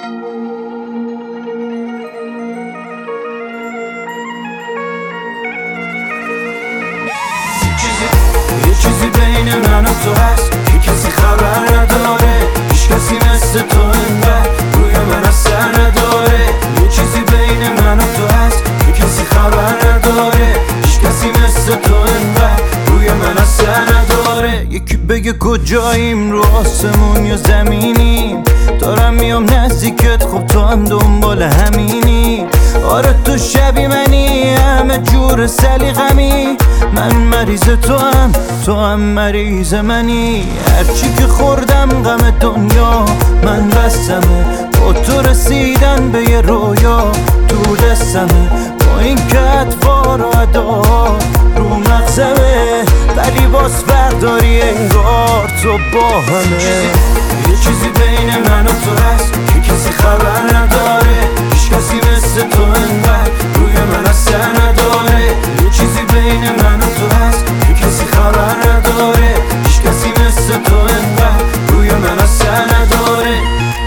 یه چیزی بین من و تو هست که کسی خبر نداره، هیچ کسی مثل تو انقدر روی من اثر نداره. یه چیزی بین من و تو هست که کسی خبر نداره، هیچ کسی مثل تو انقدر روی من اثر نداره. یکی بگه کجاییم، رو آسمون یا زمینیم، دارم میام نزدیکت، خب تو هم دنبال همینی. آره تو شبی منی، همه جور سلیقمی، من مریض تو هم مریض منی. هرچی که خوردم غم دنیا من بستمه، با تو رسیدن به یه رویا تو دستمه. با این که اطوار و ادا رو مغزمه، ولی باز فرق داری انگار تو با همه. یه چیزی بین من و تو هست که کسی خبر نداره، هیچ کسی مثل تو انقدر روی من اثر نداره. یه چیزی بین من و تو هست که کسی خبر نداره، هیچ کسی مثل تو انقدر روی من اثر نداره.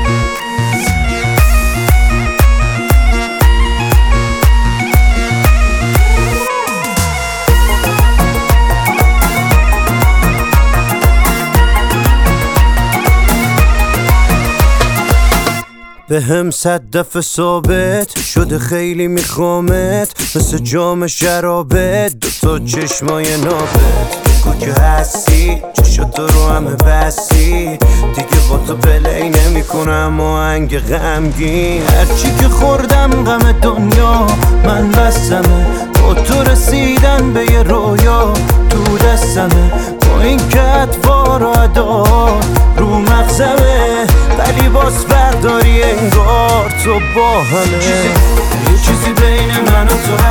به هم 100 دفعه ثابت شده خیلی میخوامت، مثل جام شرابت، دوتا چشمای نابت. بگو که هستی، چشاتو رو همه بستی، دیگه با تو پلی نمی کنم آهنگ غمگین. هرچی که خوردم غم دنیا من بستمه، با تو رسیدن به یه رویا تو دستمه. با این که اطوار و ادا رو مغزمه، ولی باز فرق داری انگار تو با همه. یه چیزی بین من و تو